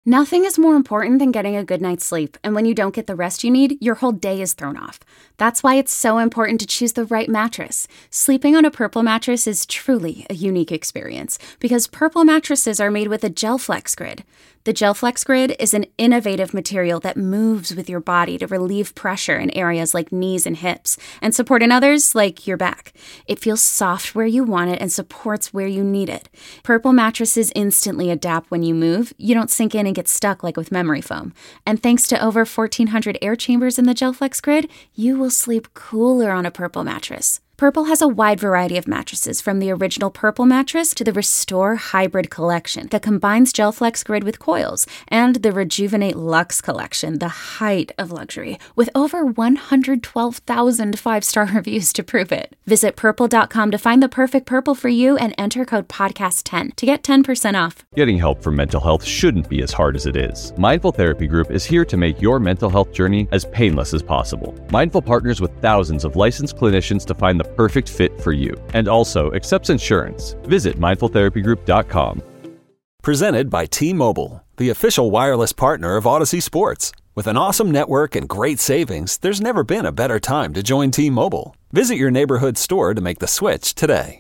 Nothing is more important than getting a good night's sleep, and when you don't get the rest you need, your whole day is thrown off. That's why it's so important to choose the right mattress. Sleeping on a Purple mattress is truly a unique experience because Purple mattresses are made with a GelFlex Grid. The GelFlex Grid is an innovative material that moves with your body to relieve pressure in areas like knees and hips and support in others like your back. It feels soft where you want it and supports where you need it. Purple mattresses instantly adapt when you move. You don't sink in and get stuck like with memory foam. And thanks to over 1,400 air chambers in the GelFlex Grid, you will sleep cooler on a Purple mattress. Purple has a wide variety of mattresses, from the original Purple mattress to the Restore Hybrid collection that combines GelFlex Grid with coils, and the Rejuvenate Luxe collection, the height of luxury, with over 112,000 five-star reviews to prove it. Visit purple.com to find the perfect Purple for you and enter code podcast10 to get 10% off. Getting help for mental health shouldn't be as hard as it is. Mindful Therapy Group is here to make your mental health journey as painless as possible. Mindful partners with thousands of licensed clinicians to find the perfect fit for you, and also accepts insurance. Visit mindfultherapygroup.com. Presented by T-Mobile, the official wireless partner of Odyssey Sports. With an awesome network and great savings, there's never been a better time to join T-Mobile. Visit your neighborhood store to make the switch today.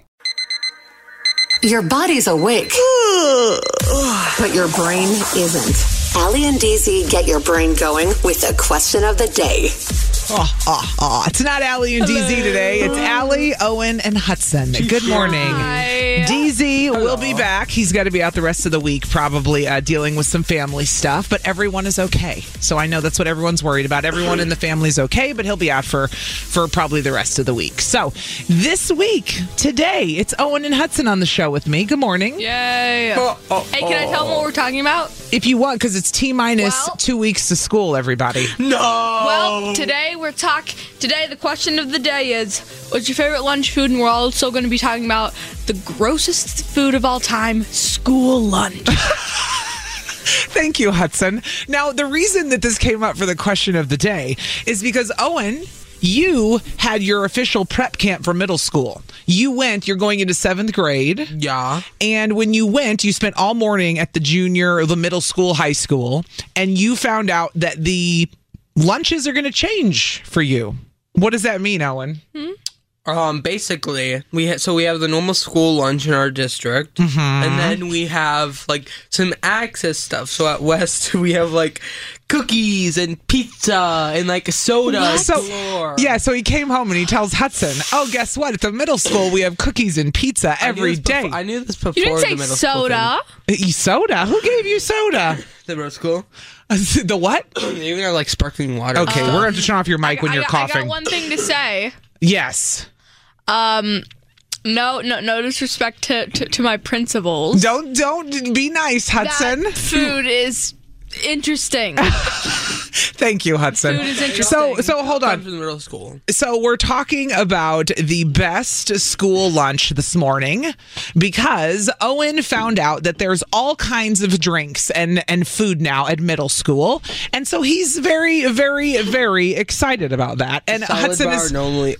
Your body's awake, but your brain isn't. Allie and DZ get your brain going with the question of the day. It's not Allie and DZ today. It's Allie, Owen, and Hudson. Good morning. Hi. DZ will be back. He's got to be out the rest of the week, probably dealing with some family stuff, but everyone is okay. So I know that's what everyone's worried about. Everyone in the family's okay, but he'll be out for probably the rest of the week. So this week, today, it's Owen and Hudson on the show with me. Good morning. Yay. Hey, can I tell them what we're talking about? If you want, because it's T-minus 2 weeks to school, everybody. No. Well, today the question of the day is, what's your favorite lunch food? And we're also going to be talking about the grossest food of all time, school lunch. Thank you, Hudson. Now, the reason that this came up for the question of the day is because, Owen, you had your official prep camp for middle school. You're going into 7th grade. Yeah. And when you went, you spent all morning at the junior, the middle school, high school, and you found out that the lunches are going to change for you. What does that mean, Owen? Basically, we have the normal school lunch in our district, and then we have like some access stuff. So at West, we have like cookies and pizza and like a soda. So he came home and he tells Hudson, "Oh, guess what? At the middle school, we have cookies and pizza every day." I knew this before. You didn't say the middle soda. Soda? Who gave you soda? The middle school. The what? They even have like sparkling water. Okay, we're going to turn off your mic when you're coughing. I got one thing to say. Yes. No disrespect to my principals. Don't be nice, Hudson. That food is interesting. Thank you, Hudson. Food is interesting. So hold on. From the middle school. So we're talking about the best school lunch this morning because Owen found out that there's all kinds of drinks and food now at middle school, and so he's very, very, very excited about that. And Hudson is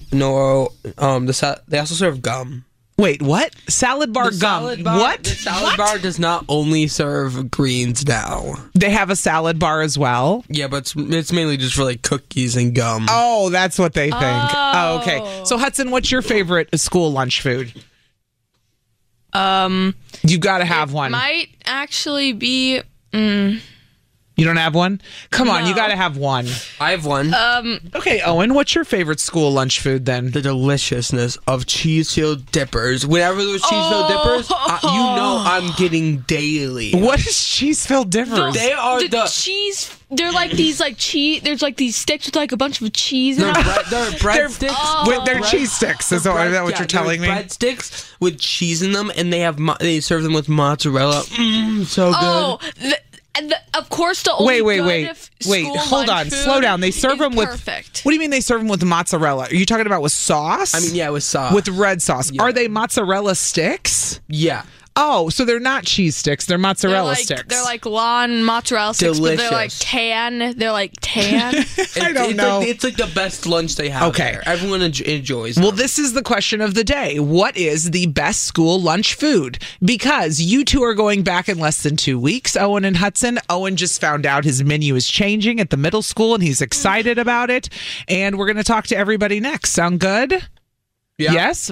they also serve gum. Wait, what? Salad bar gum. What? The salad bar does not only serve greens now. They have a salad bar as well? Yeah, but it's mainly just for like cookies and gum. Oh, that's what they think. Oh, okay. So Hudson, what's your favorite school lunch food? You got to have one. Might actually be... You don't have one? Come on, you got to have one. I have one. Okay, Owen, what's your favorite school lunch food then? The deliciousness of cheese-filled dippers. Whenever there's cheese-filled dippers, you know I'm getting daily. What is cheese-filled dippers? They are the cheese. They're like these cheese. There's like these sticks with like a bunch of cheese. They're breadsticks. They're cheese sticks. Is that what you're telling me? Breadsticks with cheese in them, and they serve them with mozzarella. So good. And of course, the only wait, hold on, slow down. They serve them with perfect. What do you mean they serve them with mozzarella? Are you talking about with sauce? I mean, yeah, with sauce. With red sauce. Yeah. Are they mozzarella sticks? Yeah. Oh, so they're not cheese sticks. They're mozzarella sticks. They're like lawn mozzarella sticks, but they're like tan. They're like tan. I don't know. It's like the best lunch they have. Okay. There. Everyone enjoys them. Well, this is the question of the day. What is the best school lunch food? Because you two are going back in less than 2 weeks, Owen and Hudson. Owen just found out his menu is changing at the middle school, and he's excited about it. And we're going to talk to everybody next. Sound good? Yeah. Yes?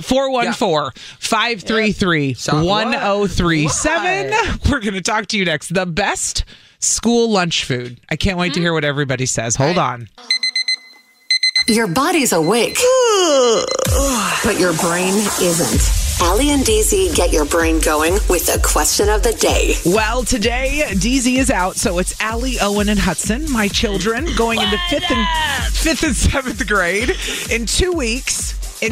414-533-1037. We're going to talk to you next. The best school lunch food. I can't wait to hear what everybody says. Hold on. Your body's awake, but your brain isn't. Allie and DZ get your brain going with the question of the day. Well, today, DZ is out, so it's Allie, Owen, and Hudson, my children, going into fifth and 7th grade in 2 weeks.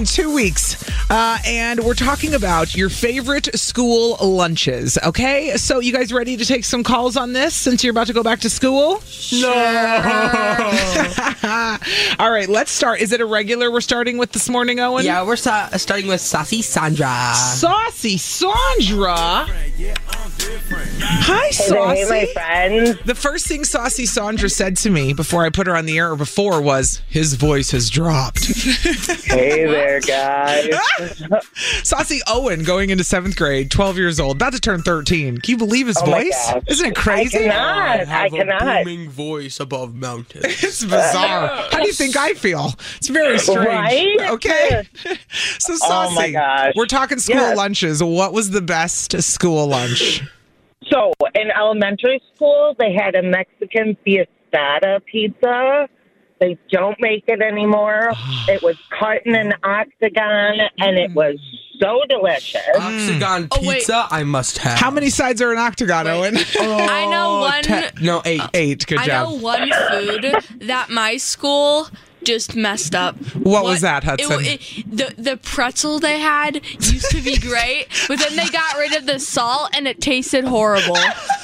And we're talking about your favorite school lunches, okay? So you guys ready to take some calls on this since you're about to go back to school? No. All right, let's start. Is it a regular we're starting with this morning, Owen? Yeah, we're starting with Saucy Sandra. Saucy Sandra? Hi, Saucy. Hey, my friends. The first thing Saucy Sandra said to me before I put her on the air before was, his voice has dropped. Hey there, guys. Saucy Owen going into 7th grade, 12 years old, about to turn 13. Can you believe his voice? Isn't it crazy? I cannot. A booming voice above mountains. It's bizarre. How do you think I feel? It's very strange. Right? Okay. So, Saucy, Oh my gosh. we're talking school lunches. What was the best school lunch? So, in elementary school, they had a Mexican fiestada pizza. They don't make it anymore. It was cut in an octagon, and it was so delicious. Octagon pizza, I must have. How many sides are an octagon, Owen? I know one. 8. 8. Good I job. know one food that my school just messed up. What was that, Hudson? The pretzel they had used to be great, but then they got rid of the salt and it tasted horrible.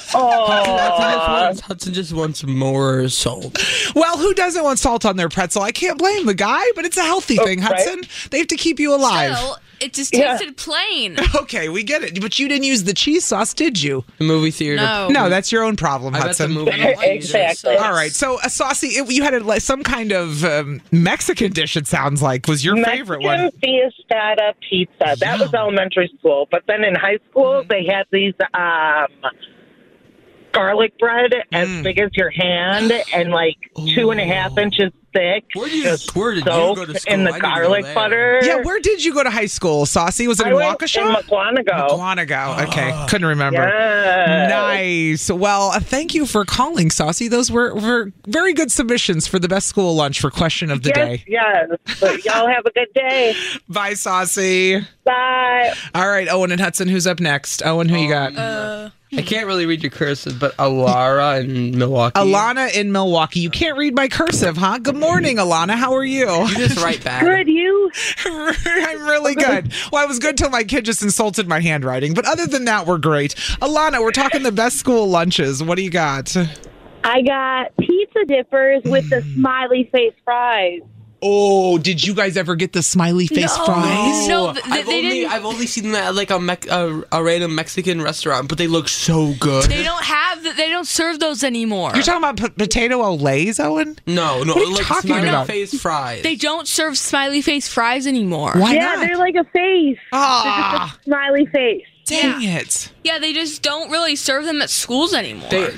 Hudson just wants more salt. Well, who doesn't want salt on their pretzel? I can't blame the guy, but it's a healthy thing, Hudson. They have to keep you alive. Still, it just tasted plain. Okay, we get it. But you didn't use the cheese sauce, did you? The movie theater. No, that's your own problem, I bet the Hudson. movie Exactly. All right, so Saucy, you had some kind of Mexican dish, it sounds like, was your favorite one. Mexican fiestada pizza. That was elementary school. But then in high school, they had these garlic bread as big as your hand and like 2.5 inches thick. Where did you go to school? In the garlic butter. Yeah, where did you go to high school, Saucy? Was it in Waukesha? In McWanago. McWanago. Okay, couldn't remember. Yes. Nice. Well, thank you for calling, Saucy. Those were very good submissions for the best school lunch for question of the day. Yes. But y'all have a good day. Bye, Saucy. Bye. All right, Owen and Hudson, who's up next? Owen, who you got? I can't really read your cursive, but Alara in Milwaukee. Alana in Milwaukee. You can't read my cursive, huh? Good morning, Alana. How are you? You just write back. Good, you? I'm really good. Well, I was good till my kid just insulted my handwriting. But other than that, we're great. Alana, we're talking the best school lunches. What do you got? I got pizza dippers with the smiley face fries. Oh, did you guys ever get the smiley face fries? No, I've only seen that at like a random Mexican restaurant, but they look so good. They don't serve those anymore. You're talking about potato olays, Owen? No, What are you like talking smiley about? face fries. They don't serve smiley face fries anymore. Why Yeah, not? they're like a face. Ah. They're just a smiley face. Dang it. Yeah, they just don't really serve them at schools anymore. They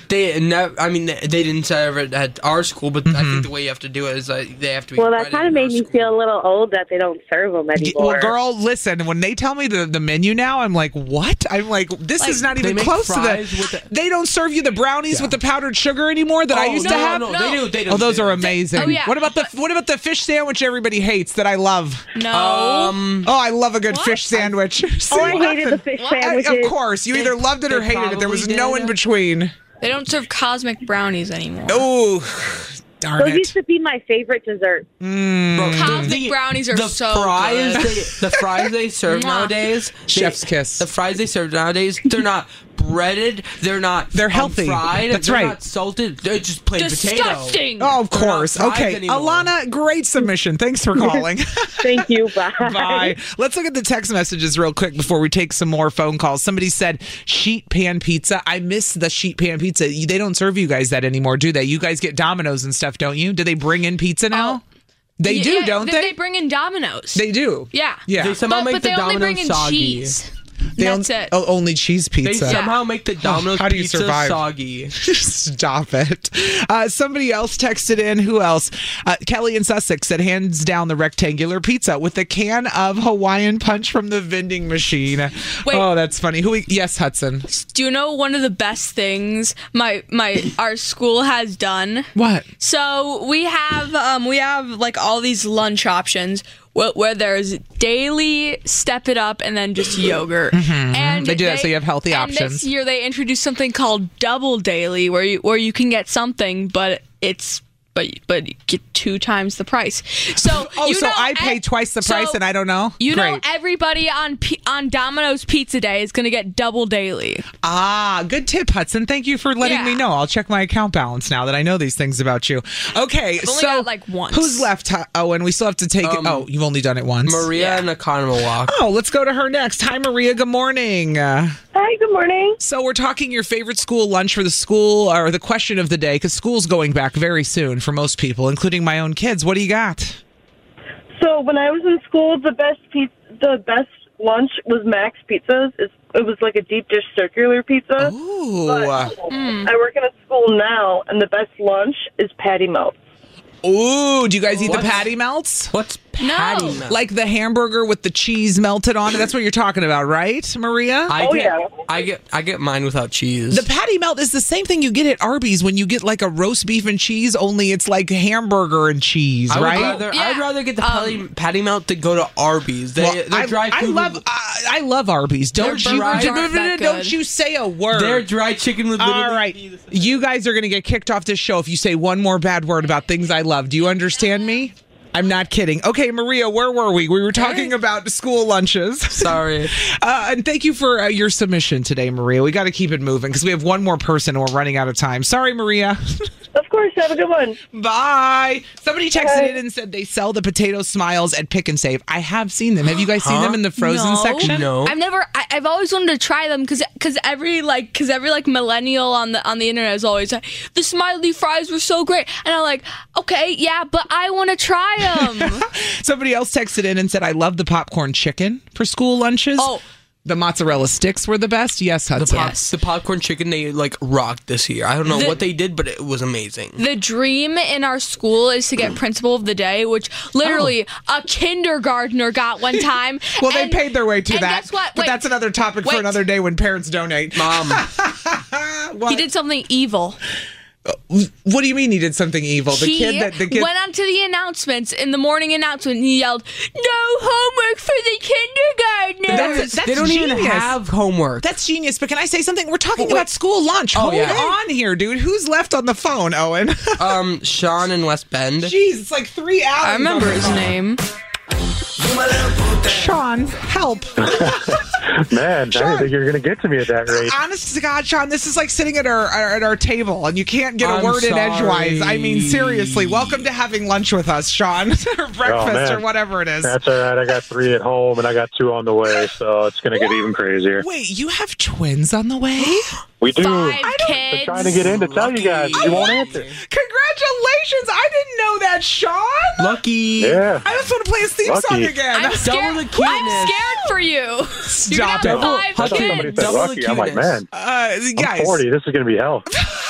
didn't serve it at our school, but I think the way you have to do it is they have to be. Well, that kind of made me feel a little old that they don't serve them anymore. Well, girl, listen, when they tell me the menu now, I'm like, what? I'm like, this is not even make close to fries with that. They don't serve you the brownies with the powdered sugar anymore that I used to have? No, they do. They do. Oh, those are amazing. Oh, yeah. What about the fish sandwich everybody hates that I love? No. Oh, I love a good fish sandwich. Oh, I hated the fish sandwiches. Of course. You either loved it or They hated it. There was probably no did. in between. They don't serve cosmic brownies anymore. Oh, darn Those it. used to be my favorite dessert. Cosmic brownies are so fries good. the fries they serve Mwah. nowadays. Chef's kiss. The fries they serve nowadays, they're not breaded. They're healthy. Fried. That's they're right. Not salted. They're just plain Disgusting. potato. Oh, of course. They're not fried Okay, anymore. Alana, great submission. Thanks for calling. Thank you. Bye. Bye. Let's look at the text messages real quick before we take some more phone calls. Somebody said sheet pan pizza. I miss the sheet pan pizza. They don't serve you guys that anymore, do they? You guys get Domino's and stuff, don't you? Do they bring in pizza now? They do, don't they? They bring in Domino's. They do. Yeah. Yeah. They somehow make but the they only bring Domino's in soggy. cheese. They That's it. Oh, only cheese They pizza. somehow make the Domino's How do you pizza survive? soggy. Stop it. Somebody else texted in. Who else? Kelly in Sussex said, hands down the rectangular pizza with a can of Hawaiian Punch from the vending machine. Wait. Oh, that's funny. Yes, Hudson. Do you know one of the best things our school has done? What? So we have like all these lunch options where there's daily, Step It Up, and then just yogurt. And They do that so you have healthy and options. This year they introduced something called Double Daily, where you can get something, but you get 2 times the price. So I pay twice the price and I don't know? You know Great. everybody on Domino's Pizza Day is going to get Double Daily. Ah, good tip, Hudson. Thank you for letting me know. I'll check my account balance now that I know these things about you. Okay, I've only so got like once. who's left? And we still have to take it. Oh, you've only done it once. Maria and Economo Walk. Oh, let's go to her next. Hi, Maria. Good morning. Hi, good morning. So we're talking your favorite school lunch for the school, or the question of the day, because school's going back very soon for most people, including my own kids. What do you got? So when I was in school, the best lunch was Max Pizzas. It was like a deep dish circular pizza. Ooh. But I work in a school now, and the best lunch is Patty Melts. Ooh, do you guys eat the patty melts? What's patty melt? Like the hamburger with the cheese melted on it? That's what you're talking about, right, Maria? I get mine without cheese. The patty melt is the same thing you get at Arby's when you get like a roast beef and cheese, only it's like hamburger and cheese, right? I'd rather get the patty melt to go to Arby's. Their dry food. I love Arby's. Don't you say a word. Their dry chicken would literally All right. You guys are going to get kicked off this show if you say one more bad word about things I love. Do you understand me? I'm not kidding. Okay, Maria, where were we? We were talking about school lunches. Sorry. And thank you for your submission today, Maria. We got to keep it moving because we have one more person and we're running out of time. Sorry, Maria. Of course. Have a good one. Bye. Somebody texted in and said they sell the potato smiles at Pick and Save. I have seen them. Have you guys seen them in the frozen section? No. I've always wanted to try them because every millennial on the internet is always like, the smiley fries were so great, and I'm like, okay, yeah, but I want to try them. Somebody else texted in and said, I love the popcorn chicken for school lunches. Oh. The mozzarella sticks were the best. Yes, Hudson. The popcorn chicken, they rocked this year. I don't know what they did, but it was amazing. The dream in our school is to get principal of the day, which literally a kindergartner got one time. Well, they paid their way to that. Guess what? But that's another topic for another day when parents donate. Mom. He did something evil. What do you mean he did something evil? The kid went on to the announcements in the morning announcement and he yelled, "No homework for the kindergartners." That's they don't genius. even have homework. That's genius. But can I say something? We're talking about school lunch. Hold on here, dude. Who's left on the phone, Owen? Sean in West Bend. Jeez, it's like 3 hours. I remember his name. Sean, help. Man, I didn't think you were going to get to me at that rate. Honest to God, Sean, this is like sitting at our table, and you can't get a word in edgewise. I mean, seriously, welcome to having lunch with us, Sean, or breakfast, or whatever it is. That's all right. I got 3 at home, and I got 2 on the way, so it's going to get even crazier. Wait, you have twins on the way? We do. 5 kids. I'm trying to get in to tell you guys. You won't answer. Congratulations. I didn't know that, Sean. Lucky. Yeah. I just want to play his theme song again. I'm scared for you. Stop You're it. not I thought somebody said lucky. I'm like, man, I'm guys. 40. This is going to be hell.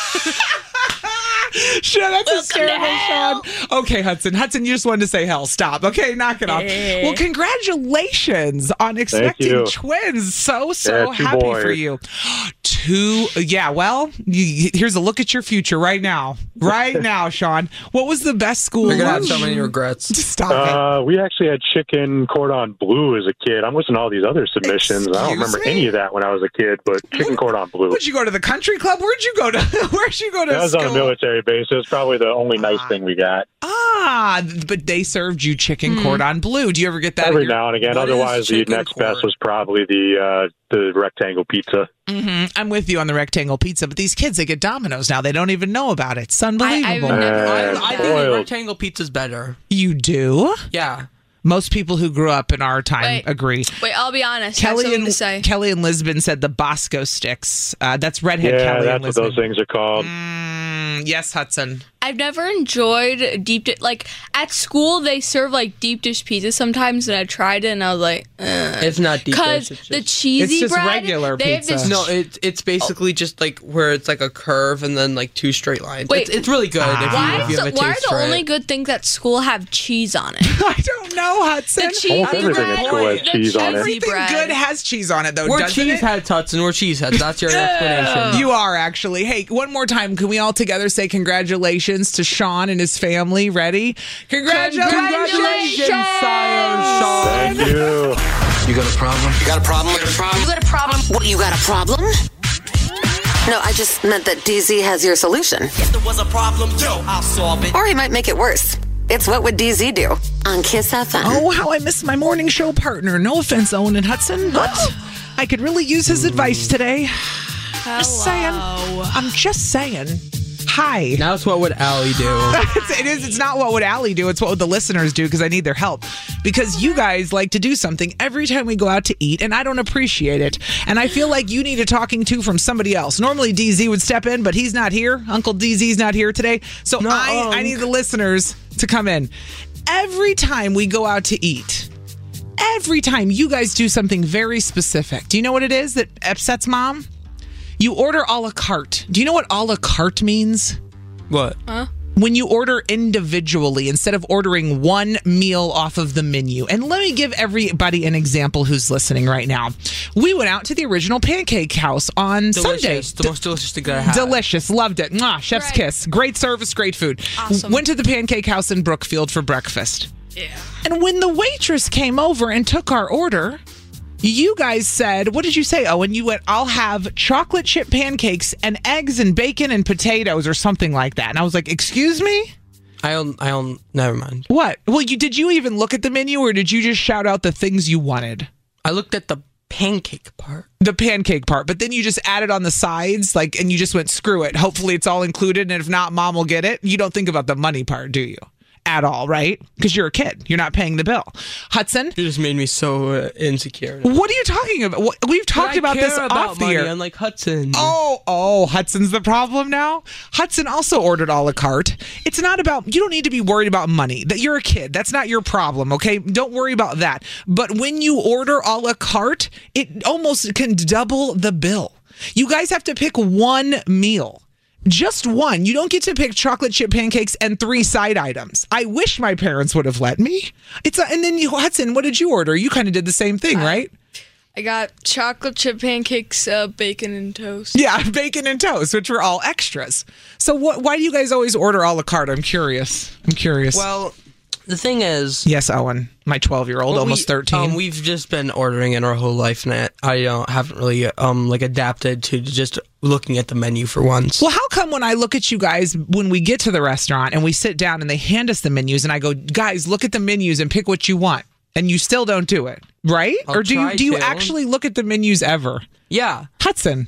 Sure, that's hysterical, Sean. Okay, Hudson. Hudson, you just wanted to say hell. Stop. Okay, knock it off. Well, congratulations on expecting twins. So happy boys. for you. 2, well, here's a look at your future right now. Right now, Sean. What was the best school You're going to have lunch? so many regrets. Stop it. We actually had chicken cordon bleu as a kid. I'm listening to all these other submissions. I don't remember any of that when I was a kid, but chicken cordon bleu. Would you go to the country club? Where'd you go to That was school? on a military base. It was probably the only nice thing we got. But they served you chicken cordon bleu. Do you ever get that? Every now and again. Otherwise, the next best was probably the rectangle pizza. Mm-hmm. I'm with you on the rectangle pizza, but these kids, they get Domino's now. They don't even know about it. It's unbelievable. I think the rectangle pizza's better. You do? Yeah. Most people who grew up in our time agree. Wait, I'll be honest. I have something to say. Kelly in Lisbon said the Bosco sticks. That's redhead Kelly in Lisbon. That's what those things are called. Yes, Hudson. I've never enjoyed deep dish. Like, at school, they serve, like, deep dish pizza sometimes, and I tried it, and I was like, It's not deep dish. Because the cheesy it's just bread, regular pizza. No, it's basically just, like, where it's, like, a curve and then, like, 2 straight lines. Wait, it's really good if you have a taste why are the for it. only good things at school have cheese on it? I don't know, Hudson. The cheesy everything at school has cheese on it. Everything good has cheese on it, though, We're doesn't it? cheeseheads, Hudson. We're cheeseheads. That's your explanation. You are, actually. Hey, one more time. Can we all together say congratulations to Sean and his family? Ready? Congratulations, Sire Sean. Thank you. You got a problem? You got a problem? You got a problem? What, you got a problem? No, I just meant that DZ has your solution. If there was a problem, I'll solve it. Or he might make it worse. It's What Would DZ Do on Kiss FM. Oh, how I miss my morning show partner. No offense, Owen and Hudson, but I could really use his advice today. Just saying. I'm just saying. Hi. Now it's what would Allie do? It's not what would Allie do. It's what would the listeners do, because I need their help. Because you guys like to do something every time we go out to eat, and I don't appreciate it. And I feel like you need a talking to from somebody else. Normally DZ would step in, but he's not here. Uncle DZ's not here today. So I need the listeners to come in. Every time we go out to eat, every time you guys do something very specific. Do you know what it is that upsets Mom? You order a la carte. Do you know what a la carte means? What? Huh? When you order individually instead of ordering one meal off of the menu. And let me give everybody an example who's listening right now. We went out to the Original Pancake House on Sunday. The most delicious thing I had. Delicious. Loved it. Mwah, chef's kiss. Great service, great food. Awesome. Went to the Pancake House in Brookfield for breakfast. Yeah. And when the waitress came over and took our order, you guys said, what did you say, Owen? You went, I'll have chocolate chip pancakes and eggs and bacon and potatoes or something like that. And I was like, excuse me? I'll never mind. What? Well, did you even look at the menu, or did you just shout out the things you wanted? I looked at the pancake part. The pancake part, but then you just added on the sides, and you just went, screw it. Hopefully it's all included, and if not, Mom will get it. You don't think about the money part, do you? At all, right? Because you're a kid. You're not paying the bill. Hudson? You just made me so insecure. What are you talking about? We've talked about this off the air. Unlike Hudson. Oh, Hudson's the problem now? Hudson also ordered a la carte. It's not about, you don't need to be worried about money. That you're a kid. That's not your problem, okay? Don't worry about that. But when you order a la carte, it almost can double the bill. You guys have to pick one meal. Just one. You don't get to pick chocolate chip pancakes and 3 side items. I wish my parents would have let me. And then Hudson, what did you order? You kind of did the same thing, right? I got chocolate chip pancakes, bacon and toast. Yeah, bacon and toast, which were all extras. So why do you guys always order a la carte? I'm curious. Well, the thing is... Yes, Owen, my 12-year-old, almost 13. We've just been ordering it our whole life, and I haven't really adapted to just looking at the menu for once. Well, how come when I look at you guys, when we get to the restaurant and we sit down and they hand us the menus and I go, guys, look at the menus and pick what you want, and you still don't do it, right? Or do you actually look at the menus ever? Yeah. Hudson.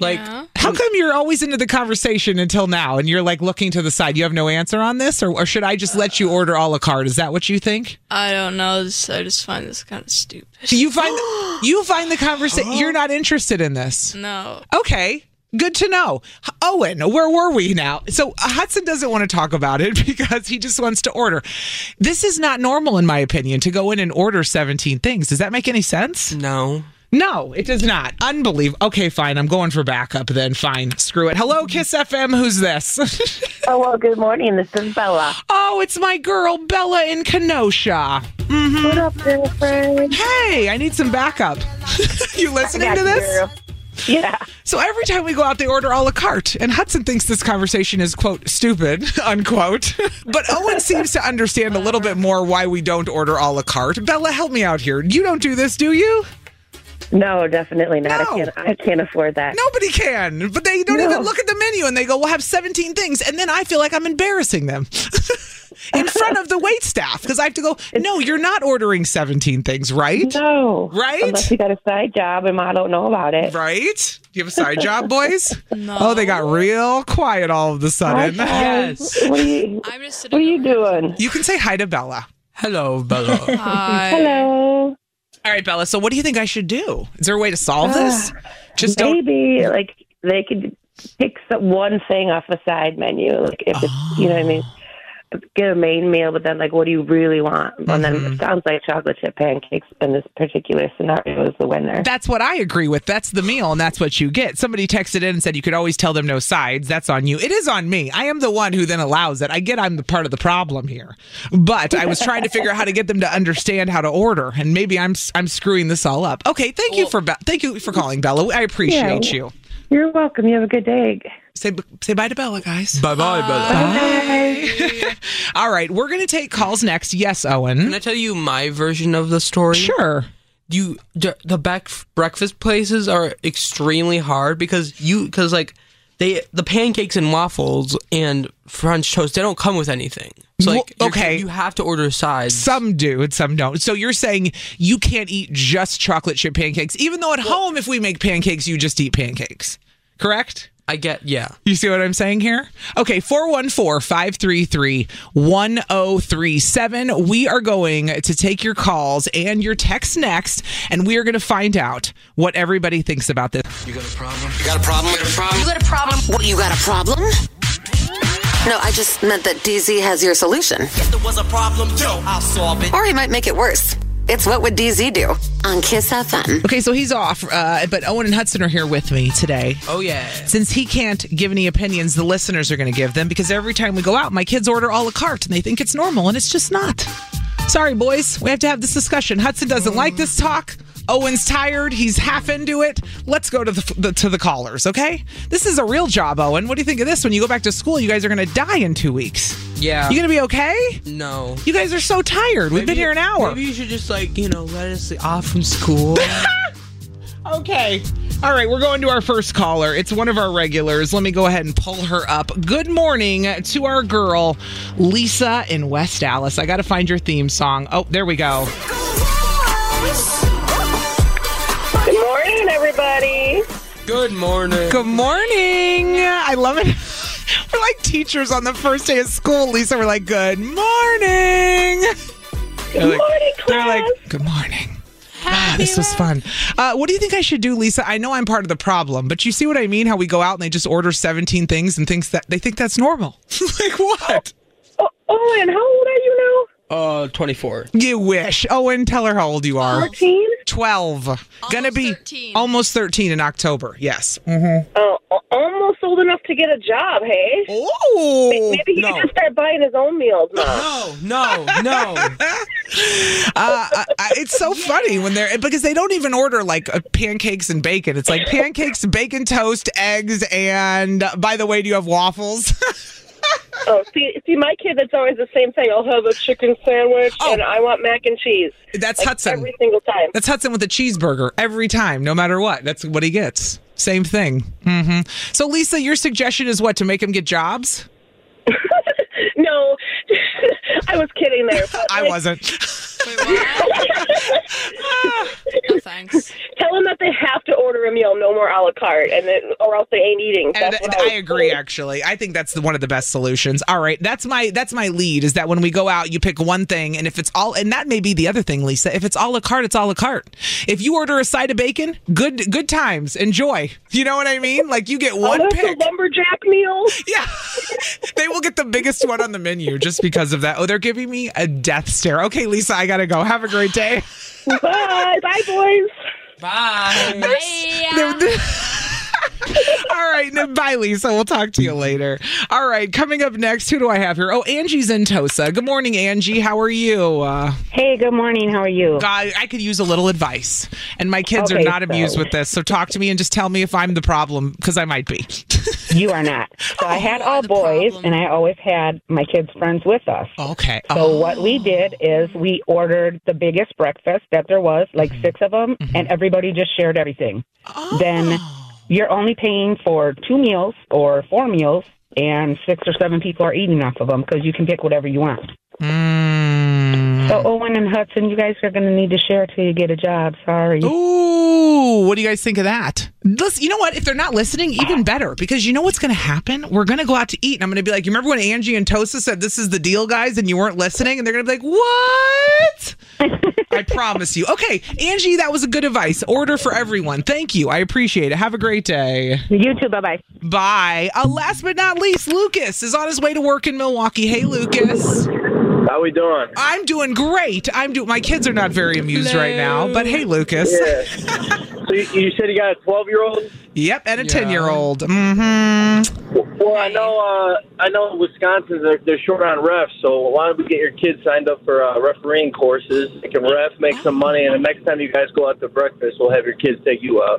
How come you're always into the conversation until now and you're looking to the side? You have no answer on this, or should I just let you order a la carte? Is that what you think? I don't know. I just find this kind of stupid. So you find the conversation, you're not interested in this? No. Okay. Good to know. Owen, where were we now? So Hudson doesn't want to talk about it because he just wants to order. This is not normal, in my opinion, to go in and order 17 things. Does that make any sense? No. No, it does not. Unbelievable. Okay, fine. I'm going for backup then. Fine. Screw it. Hello, Kiss FM. Who's this? Hello, good morning. This is Bella. Oh, it's my girl, Bella in Kenosha. Mm-hmm. What up, girlfriend? Hey, I need some backup. You listening to this? Girl. Yeah. So every time we go out, they order a la carte. And Hudson thinks this conversation is, quote, stupid, unquote. But Owen seems to understand a little bit more why we don't order a la carte. Bella, help me out here. You don't do this, do you? No, definitely not. No. I can't afford that. Nobody can. But they don't even look at the menu and they go, we'll have 17 things. And then I feel like I'm embarrassing them. in front of the wait staff because I have to go, no, you're not ordering 17 things, right? No. Right? Unless you got a side job and I don't know about it. Right? Do you have a side job, boys? No. Oh, they got real quiet all of a sudden. Yes. What are you doing? You can say hi to Bella. Hello, Bella. Hi. Hello. All right, Bella. So what do you think I should do? Is there a way to solve this? Just don't. Maybe like they could pick one thing off a side menu. Like if it's, you know what I mean? Get a main meal, but then like, what do you really want? And then it sounds like chocolate chip pancakes in this particular scenario is the winner. That's what I agree with. That's the meal, and that's what you get. Somebody texted in and said you could always tell them no sides. That's on you. It is on me. I am the one who then allows it. I get I'm the part of the problem here, but I was trying to figure out how to get them to understand how to order, and maybe I'm screwing this all up. Okay, thank you for calling, Bella. I appreciate you. You're welcome. You have a good day. Say bye to Bella, guys. Bye-bye, Bella. Bye. All right, we're going to take calls next. Yes, Owen. Can I tell you my version of the story? Sure. The breakfast places are extremely hard because the pancakes and waffles and French toast, they don't come with anything. So you have to order sides. Some do and some don't. So you're saying you can't eat just chocolate chip pancakes, even though at home if we make pancakes, you just eat pancakes. Correct? Yeah. You see what I'm saying here? Okay, 414-533-1037. We are going to take your calls and your texts next, and we are going to find out what everybody thinks about this. You got a problem? You got a problem? You got a problem? You got a problem? What, you got a problem? No, I just meant that DZ has your solution. If there was a problem, I'll solve it. Or he might make it worse. It's What Would DZ Do on Kiss FM. Okay, so he's off, but Owen and Hudson are here with me today. Oh, yeah. Since he can't give any opinions, the listeners are going to give them because every time we go out, my kids order a la carte and they think it's normal, and it's just not. Sorry, boys. We have to have this discussion. Hudson doesn't like this talk. Owen's tired. He's half into it. Let's go to the callers, okay? This is a real job, Owen. What do you think of this? When you go back to school, you guys are going to die in 2 weeks. Yeah. You going to be okay? No. You guys are so tired. We've been here an hour. Maybe you should just, let us off from school. Okay. All right, we're going to our first caller. It's one of our regulars. Let me go ahead and pull her up. Good morning to our girl, Lisa in West Dallas. I got to find your theme song. Oh, there we go. Good morning, everybody. Good morning. Good morning. I love it. We're like teachers on the first day of school, Lisa. We're like, good morning. Good morning, class. They're like, good morning. This was fun. What do you think I should do, Lisa? I know I'm part of the problem, but you see what I mean? How we go out and they just order 17 things and they think that's normal. Like what? Owen, how old are you now? 24. You wish. Owen, tell her how old you are. 14? 12. Gonna be 13. almost 13 in October. Yes. Mm-hmm. Oh, almost old enough to get a job, hey? Oh. Maybe he can just start buying his own meals now. No. It's so funny when because they don't even order like pancakes and bacon. It's like pancakes, bacon toast, eggs, and by the way, do you have waffles? Oh, see, my kid, it's always the same thing. I'll have a chicken sandwich, and I want mac and cheese. That's Hudson. Every single time. That's Hudson with a cheeseburger every time, no matter what. That's what he gets. Same thing. Mm-hmm. So, Lisa, your suggestion is what, to make him get jobs? No, I was kidding there. I wasn't. Wait, what? No, thanks. Tell them that they have to order a meal, no more a la carte, or else they ain't eating. And I agree, actually. I think that's one of the best solutions. All right, that's my lead, is that when we go out, you pick one thing, and if it's all, and that may be the other thing, Lisa, if it's a la carte, it's a la carte. If you order a side of bacon, good times, enjoy. You know what I mean? Like, you get one pick. A lumberjack meal? Yeah. They will get the biggest one on the menu just because of that. Oh, they're giving me a death stare. Okay, Lisa, I gotta go. Have a great day. Bye, boys. Bye. Bye. All right, bye, Lisa. We'll talk to you later. All right, coming up next, who do I have here? Oh, Angie's in Tosa. Good morning, Angie. How are you? Hey, good morning. How are you? I could use a little advice, and my kids are not amused with this. So talk to me and just tell me if I'm the problem, because I might be. You are not. So I had all boys, and I always had my kids' friends with us. Okay. So what we did is we ordered the biggest breakfast that there was, like 6 of them, and everybody just shared everything. Then you're only paying for 2 meals or 4 meals, and 6 or 7 people are eating off of them because you can pick whatever you want. So Owen and Hudson, you guys are going to need to share till you get a job. Sorry. Ooh, what do you guys think of that? Listen, you know what? If they're not listening, even better, because you know what's going to happen? We're going to go out to eat, and I'm going to be like, you remember when Angie and Tosa said this is the deal, guys, and you weren't listening? And they're going to be like, what? I promise you. Okay, Angie, that was a good advice. Order for everyone. Thank you. I appreciate it. Have a great day. You too. Bye-bye. Bye. Last but not least, Lucas is on his way to work in Milwaukee. Hey, Lucas. How we doing? I'm doing great. My kids are not very amused right now, but hey, Lucas. Yeah. So you said you got a 12-year-old? Yep, and a 10-year-old. Mm-hmm. Well, I know Wisconsin, they're short on refs, so why don't we get your kids signed up for refereeing courses? They can ref, make some money, and the next time you guys go out to breakfast, we'll have your kids take you out.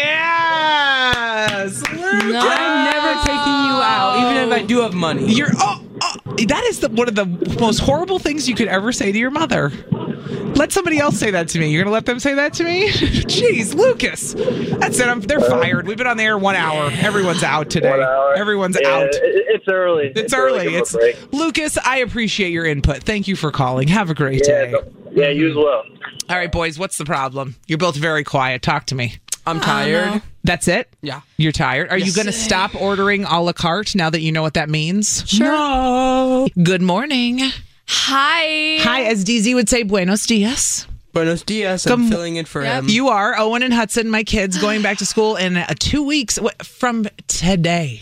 Yes! No, I'm never taking you out, even if I do have money. That is one of the most horrible things you could ever say to your mother. Let somebody else say that to me. You're going to let them say that to me? Jeez, Lucas. That's it. They're fired. We've been on the air 1 hour. Everyone's out today. 1 hour. Everyone's out. It's early. It's early. Lucas, I appreciate your input. Thank you for calling. Have a great day. Yeah, you as well. All right, boys, what's the problem? You're both very quiet. Talk to me. I'm tired. That's it? Yeah. You're tired? Are you going to stop ordering a la carte now that you know what that means? Sure. No. Good morning. Hi. Hi, as DZ would say, buenos dias. Buenos dias. I'm filling in for him. You are. Owen and Hudson, my kids, going back to school in 2 weeks from today.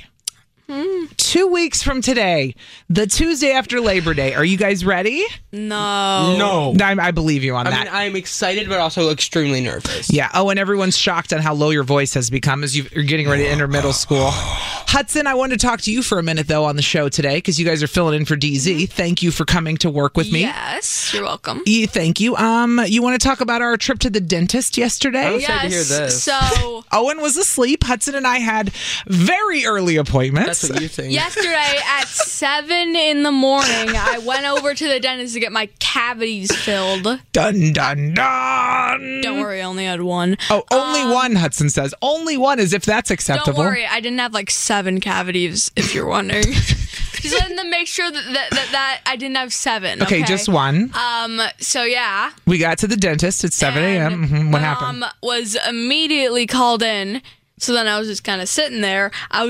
2 weeks from today, the Tuesday after Labor Day. Are you guys ready? No. I believe you on that. I mean, I'm excited, but also extremely nervous. Yeah. Oh, and everyone's shocked on how low your voice has become as you're getting ready to enter middle school. Hudson, I wanted to talk to you for a minute, though, on the show today, because you guys are filling in for DZ. Thank you for coming to work with me. Yes, you're welcome. Thank you. You want to talk about our trip to the dentist yesterday? I'm excited to hear this. So Owen was asleep. Hudson and I had very early appointments. That's what you think. yesterday at 7 in the morning, I went over to the dentist to get my cavities filled. Dun, dun, dun. Don't worry, I only had one. Oh, only one, Hudson says. Only one, as if that's acceptable. Don't worry, I didn't have like 7 cavities, if you're wondering. Just wanted to make sure that I didn't have 7. Okay, just one. So yeah. We got to the dentist at 7 a.m. Mm-hmm. What happened? Was immediately called in. So then I was just kind of sitting there.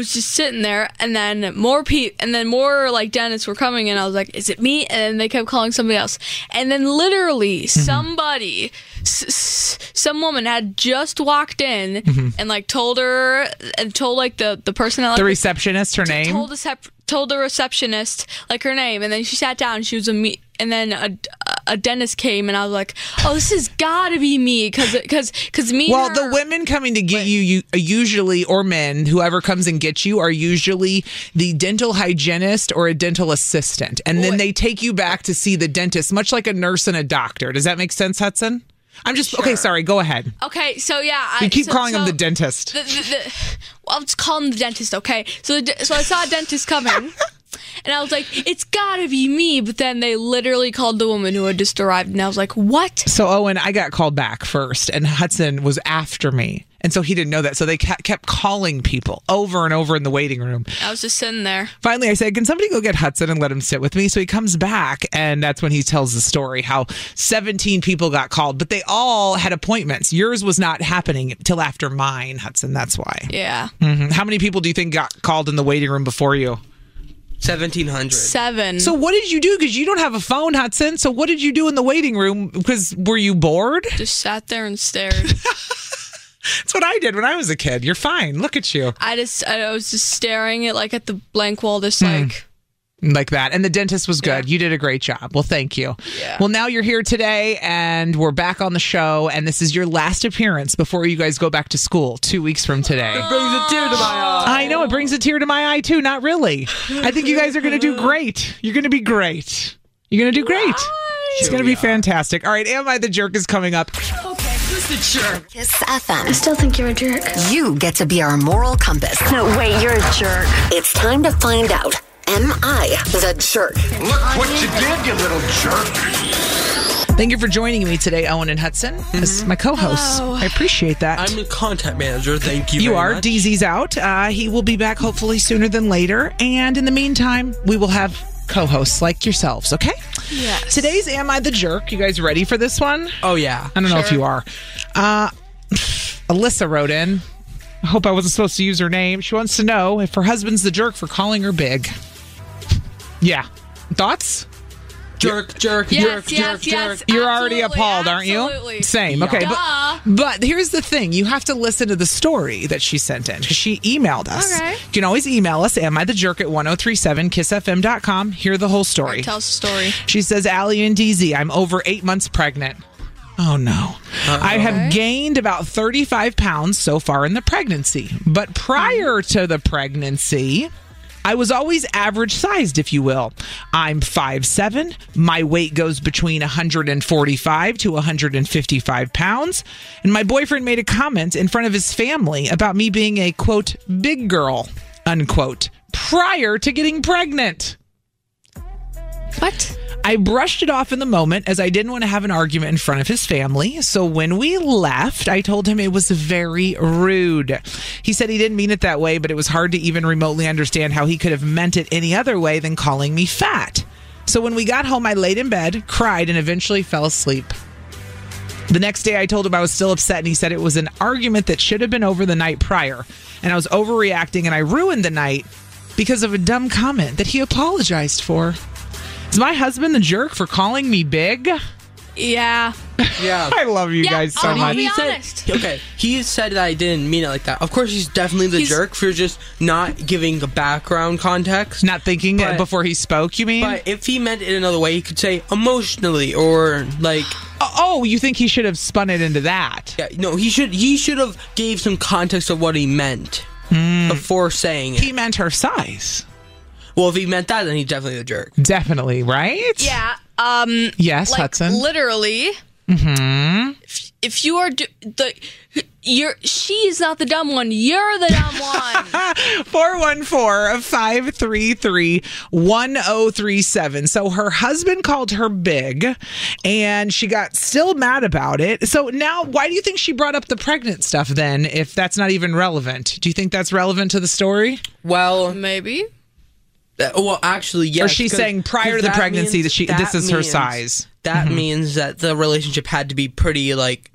And then more like dentists were coming in. I was like, "Is it me?" And then they kept calling somebody else. And then literally somebody, some woman had just walked in and like told like the person that, like, the receptionist her name. Told the receptionist like her name, and then she sat down. She was and then a dentist came, and I was like, "Oh, this has got to be me," because me. Well, the women coming to get you usually, or men, whoever comes and gets you, are usually the dental hygienist or a dental assistant, and then they take you back to see the dentist, much like a nurse and a doctor. Does that make sense, Hudson? I'm just sure. Okay. Sorry, go ahead. Okay, so yeah, you keep calling him the dentist. I'll just call him the dentist. Okay, so I saw a dentist coming. And I was like, it's gotta be me. But then they literally called the woman who had just arrived. And I was like, what? So, Owen, I got called back first. And Hudson was after me. And so he didn't know that. So they kept calling people over and over in the waiting room. I was just sitting there. Finally, I said, can somebody go get Hudson and let him sit with me? So he comes back. And that's when he tells the story how 17 people got called. But they all had appointments. Yours was not happening till after mine, Hudson. That's why. Yeah. Mm-hmm. How many people do you think got called in the waiting room before you? 1,700. 7. So what did you do? Because you don't have a phone, Hudson. So what did you do in the waiting room? Because were you bored? Just sat there and stared. That's what I did when I was a kid. You're fine. Look at you. I was just staring at the blank wall, just like that. And the dentist was good. Yeah. You did a great job. Well, thank you. Yeah. Well, now you're here today and we're back on the show. And this is your last appearance before you guys go back to school 2 weeks from today. It brings a tear to my eye. I know. It brings a tear to my eye, too. Not really. I think you guys are going to do great. You're going to be great. You're going to do great. It's going to be fantastic. All right. Am I the Jerk is coming up. Okay, who's the jerk? Kiss FM. I still think you're a jerk. You get to be our moral compass. No, wait, you're a jerk. It's time to find out. Am I the jerk? Look what you did, you little jerk. Thank you for joining me today, Owen and Hudson, as my co-hosts. Hello. I appreciate that. I'm the content manager. Thank you. You very are. much. DZ's out. He will be back hopefully sooner than later. And in the meantime, we will have co-hosts like yourselves, okay? Yes. Today's Am I the Jerk? You guys ready for this one? Oh, yeah. I don't know if you are. Alyssa wrote in. I hope I wasn't supposed to use her name. She wants to know if her husband's the jerk for calling her big. Yeah. Thoughts? Jerk. You're already appalled, aren't you? Same. Okay. But here's the thing. You have to listen to the story that she sent in because she emailed us. Okay. You can always email us, amithejerk@1037kissfm.com. Hear the whole story. Tell us the story. She says, Allie and DZ, I'm over 8 months pregnant. Oh, no. I have gained about 35 pounds so far in the pregnancy. But prior to the pregnancy, I was always average sized, if you will. I'm 5'7". My weight goes between 145 to 155 pounds. And my boyfriend made a comment in front of his family about me being a, quote, big girl, unquote, prior to getting pregnant. What? I brushed it off in the moment as I didn't want to have an argument in front of his family. So when we left, I told him it was very rude. He said he didn't mean it that way, but it was hard to even remotely understand how he could have meant it any other way than calling me fat. So when we got home, I laid in bed, cried, and eventually fell asleep. The next day, I told him I was still upset, and he said it was an argument that should have been over the night prior, and I was overreacting, and I ruined the night because of a dumb comment that he apologized for. Is my husband the jerk for calling me big? Yeah. Yeah. I love you guys so I'll much. be honest. Okay, he said that I didn't mean it like that. Of course, he's definitely the jerk for just not giving a background context. Not thinking before he spoke, you mean? But if he meant it another way, he could say emotionally or like... Oh, you think he should have spun it into that? Yeah, no, he should have gave some context of what he meant before saying it. He meant her size. Well, if he meant that, then he's definitely the jerk. Definitely, right? Yeah. Yes, like, Hudson. Literally. Mm-hmm. If you are she's not the dumb one. You're the dumb one. 414-533-1037. So her husband called her big, and she got still mad about it. So now, why do you think she brought up the pregnant stuff then, if that's not even relevant? Do you think that's relevant to the story? Well, maybe. Well, actually, yes. Or she's saying prior to the pregnancy this is her size. That means that the relationship had to be pretty,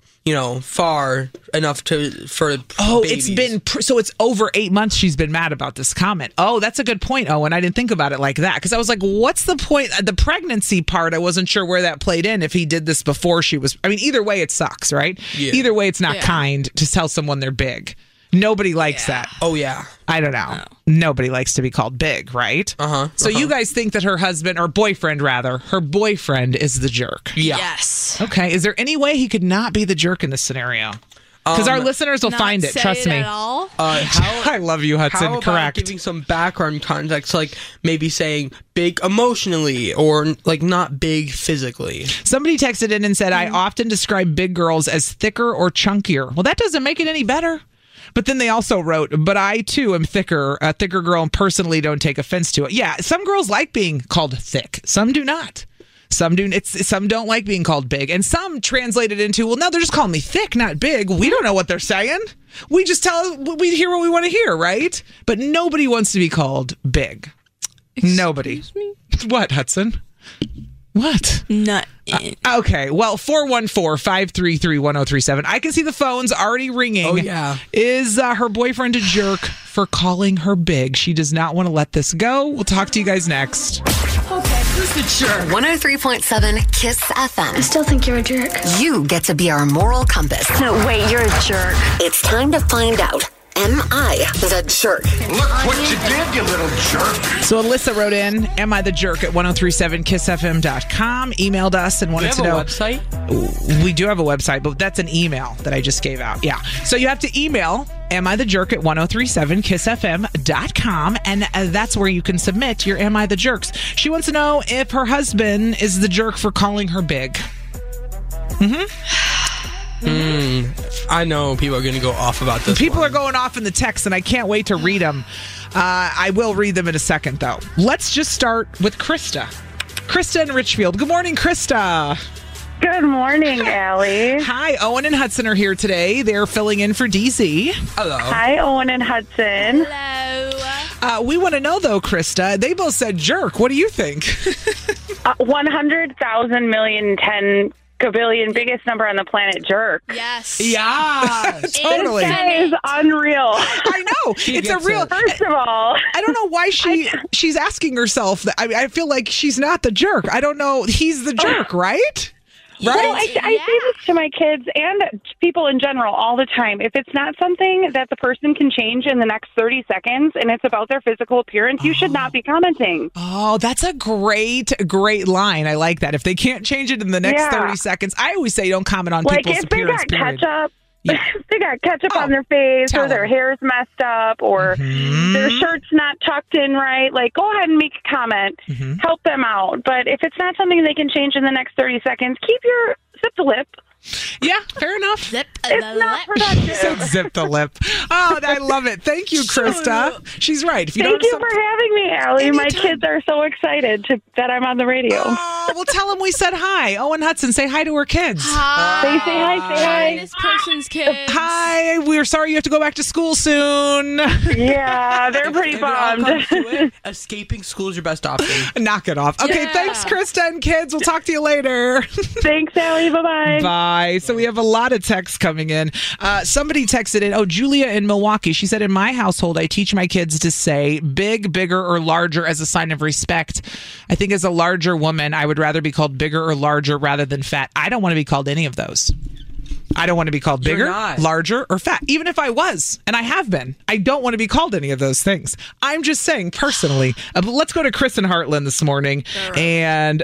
far enough for babies. It's been so it's over 8 months she's been mad about this comment. Oh, that's a good point, Owen. I didn't think about it like that because I was like, what's the point? The pregnancy part, I wasn't sure where that played in. If he did this before she was, I mean, either way, it sucks, right? Yeah. Either way, it's not kind to tell someone they're big. Nobody likes that. Oh, yeah. I don't know. Nobody likes to be called big, right? So you guys think that her husband, or boyfriend rather, her boyfriend is the jerk? Yeah. Yes. Okay. Is there any way he could not be the jerk in this scenario? Because our listeners will find it. Trust me. At all? I love you, Hudson. How about correct. giving some background context, like maybe saying big emotionally or like not big physically? Somebody texted in and said, I often describe big girls as thicker or chunkier. Well, that doesn't make it any better. But then they also wrote, but I too am a thicker girl and personally don't take offense to it. Yeah, some girls like being called thick. Some do not. Some do. Some don't like being called big. And some translate it into, well, no, they're just calling me thick, not big. We don't know what they're saying. We just we hear what we want to hear, right? But nobody wants to be called big. Nobody. Me? What, Hudson? What? Not okay, well, 414-533-1037. I can see the phone's already ringing. Oh, yeah. Is her boyfriend a jerk for calling her big? She does not want to let this go. We'll talk to you guys next. Okay, who's the jerk? 103.7 Kiss FM. I still think you're a jerk. You get to be our moral compass. No, wait, you're a jerk. It's time to find out. Am I the jerk? Look what you did, you little jerk. So Alyssa wrote in, am I the jerk at 1037kissfm.com, emailed us and wanted to know. Do we have a website? We do have a website, but that's an email that I just gave out. Yeah. So you have to email, am I the jerk at 1037kissfm.com, and that's where you can submit your Am I the Jerks. She wants to know if her husband is the jerk for calling her big. I know people are going to go off about this. People are going off in the text, and I can't wait to read them. I will read them in a second, though. Let's just start with Krista. Krista in Richfield. Good morning, Krista. Good morning, Allie. Hi, Owen and Hudson are here today. They're filling in for DZ. Hello. Hi, Owen and Hudson. Hello. We want to know, though, Krista, they both said jerk. What do you think? 100,000 million 10 gabillion, biggest number on the planet, jerk. Yes. Yeah, totally. This guy is unreal. I know. It's a real. First of all, I don't know why she's asking herself that. I feel like she's not the jerk. I don't know. He's the jerk, right? Right? Well, I say this to my kids and people in general all the time. If it's not something that the person can change in the next 30 seconds and it's about their physical appearance, you should not be commenting. Oh, that's a great line. I like that. If they can't change it in the next 30 seconds, I always say don't comment on people's appearance. If they got ketchup, if they got ketchup on their face or their hair's messed up or their shirt's not tucked in right, like go ahead and make a comment. Help them out. But if it's not something they can change in the next 30 seconds, zip the lip. Yeah, fair enough. It's not productive. Zip the lip. Oh, I love it. Thank you, Krista. She's right. If you Thank you for having me, Allie. My kids are so excited that I'm on the radio. Oh, well, tell them we said hi. Owen Hudson, say hi to her kids. Hi. They say hi. Say hi. This person's kids. Hi. We're sorry you have to go back to school soon. Yeah, they're pretty bummed. Escaping school is your best option. Knock it off. Okay, thanks, Krista and kids. We'll talk to you later. Thanks, Allie. Bye-bye. Bye. So we have a lot of texts coming in. Somebody texted in, Julia in Milwaukee. She said, in my household, I teach my kids to say big, bigger, or larger as a sign of respect. I think as a larger woman, I would rather be called bigger or larger rather than fat. I don't want to be called any of those. I don't want to be called bigger, larger, or fat. Even if I was, and I have been, I don't want to be called any of those things. I'm just saying personally. Let's go to Chris in Heartland this morning and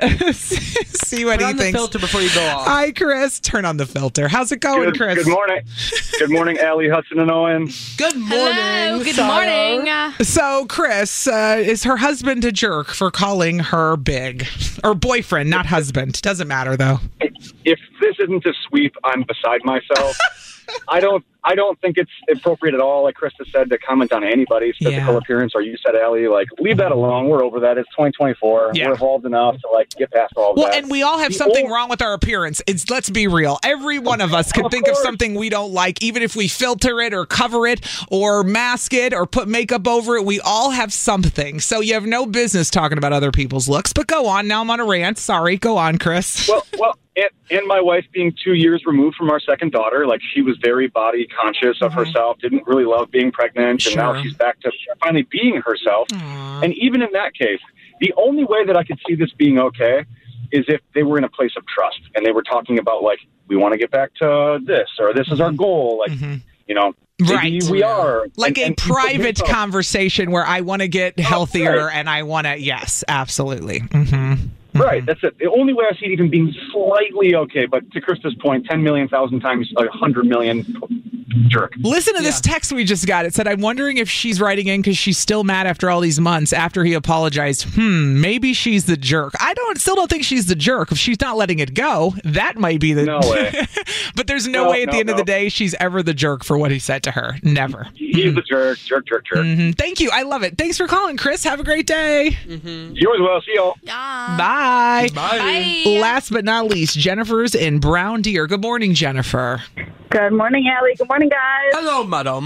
see what he thinks. Turn on the filter before you go off. Hi, Chris. Turn on the filter. How's it going, Chris? Good morning. Good morning, Allie, Hudson, and Owen. Good morning. Hello. Good morning. So, Chris, is her husband a jerk for calling her big? Or boyfriend, not husband. Doesn't matter, though. If this isn't a sweep, I'm beside myself. I don't think it's appropriate at all, like Krista said, to comment on anybody's physical appearance, or you said, Allie, like, leave that alone. We're over that. It's 2024. We're evolved enough to, like, get past all of that. Well, and we all have something wrong with our appearance. Let's be real. Every one of us can think of something we don't like, even if we filter it or cover it or mask it or put makeup over it. We all have something. So you have no business talking about other people's looks. But go on. Now I'm on a rant. Sorry. Go on, Chris. Well, and my wife being 2 years removed from our second daughter, like, she was very body conscious of herself, didn't really love being pregnant, and now she's back to finally being herself. And even in that case, the only way that I could see this being okay is if they were in a place of trust and they were talking about, like, we want to get back to this, or this is our goal, like, you know. Maybe we are. Like a private conversation where I want to get healthier and I want to, yes, absolutely. Right, that's it. The only way I see it even being slightly okay, but to Krista's point, 10 million, 1,000 times, 100 million, jerk. Listen to this text we just got. It said, I'm wondering if she's writing in because she's still mad after all these months after he apologized. Maybe she's the jerk. I still don't think she's the jerk. If she's not letting it go, that might be the... No way. But there's no way at the end of the day she's ever the jerk for what he said to her. Never. He's the jerk. Thank you. I love it. Thanks for calling, Chris. Have a great day. You as well. See y'all. Bye. Bye. Last but not least, Jennifer's in Brown Deer. Good morning, Jennifer. Good morning, Allie. Good morning, guys. Hello, madam.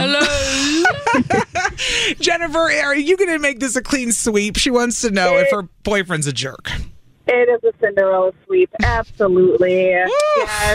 Hello. Jennifer, are you going to make this a clean sweep? She wants to know if her boyfriend's a jerk. It is a Cinderella sweep. Absolutely. Yes.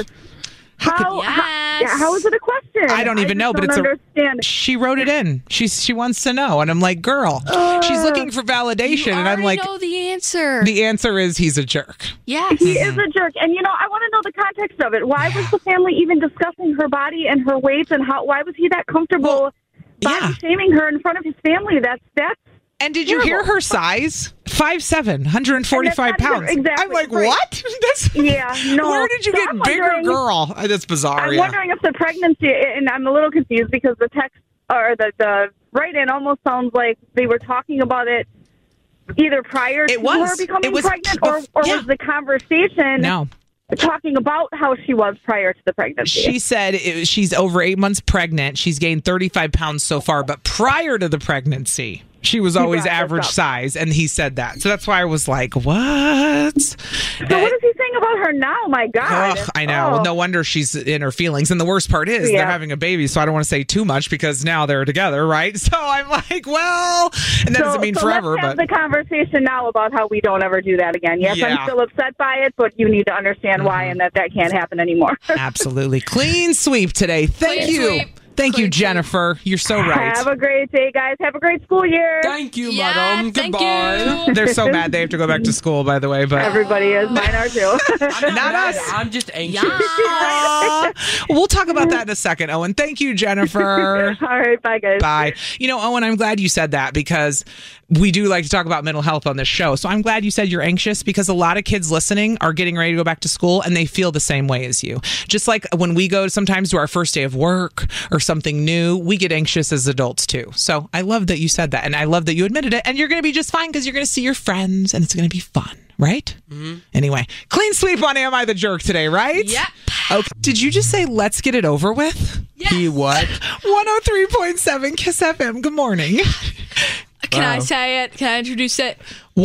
How is it a question? I don't even know, but she wrote it in. She wants to know, and I'm like, girl, she's looking for validation, and I'm like, know the answer. The answer is he's a jerk. Yes, he is a jerk, and I want to know the context of it. Why was the family even discussing her body and her weight, and why was he that comfortable body shaming her in front of his family? That's. And did you hear her size? 5'7", 145 pounds. Exactly. I'm like, what? Where did you get bigger, girl? That's bizarre. I'm wondering if the pregnancy, and I'm a little confused because the text or the write-in almost sounds like they were talking about it either prior to her becoming pregnant, or was the conversation talking about how she was prior to the pregnancy? She said she's over 8 months pregnant. She's gained 35 pounds so far, but prior to the pregnancy, she was always average size, and he said that. So that's why I was like, what? So what is he saying? saying about her now? My God. Ugh, I know. Oh. Well, no wonder she's in her feelings. And the worst part is they're having a baby, so I don't want to say too much because now they're together, right? So I'm like, well, and that doesn't mean forever. Let's have but the conversation now about how we don't ever do that again. Yes, Yeah. I'm still upset by it, but you need to understand why and that can't happen anymore. Absolutely. Clean sweep today. Thank Clean you. sweep. Thank you, Jennifer. You're so right. Have a great day, guys. Have a great school year. Thank you, madam. Goodbye. They're so mad they have to go back to school, by the way. But Everybody is. Mine are too. Not us. I'm just anxious. We'll talk about that in a second, Owen. Thank you, Jennifer. All right. Bye, guys. Bye. You know, Owen, I'm glad you said that because we do like to talk about mental health on this show. So I'm glad you said you're anxious because a lot of kids listening are getting ready to go back to school and they feel the same way as you. Just like when we go sometimes to our first day of work or something new, we get anxious as adults too. So I love that you said that and I love that you admitted it and you're going to be just fine because you're going to see your friends and it's going to be fun. Right? Mm-hmm. Anyway, clean sweep on Am I the Jerk today, right? Yep. Okay. Did you just say let's get it over with? Yes. He what? 103.7 Kiss FM. Good morning. Can I say it? Can I introduce it?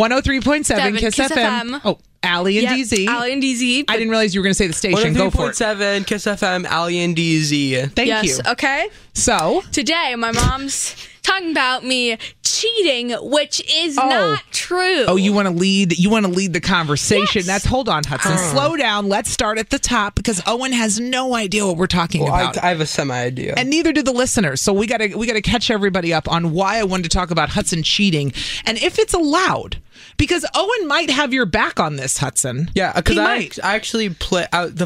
103.7 Kiss FM. Oh, Allie and DZ. Allie and DZ. I didn't realize you were going to say the station. Go for it. 103.7 Kiss FM, Allie and DZ. Thank you. Okay. So today, my mom's talking about me cheating, which is not true. Oh, you want to lead? You want to lead the conversation? Yes. Hold on, Hudson. Slow down. Let's start at the top because Owen has no idea what we're talking about. I have a semi-idea. And neither do the listeners. So we gotta catch everybody up on why I wanted to talk about Hudson cheating and if it's allowed. Because Owen might have your back on this, Hudson. Yeah, because I actually play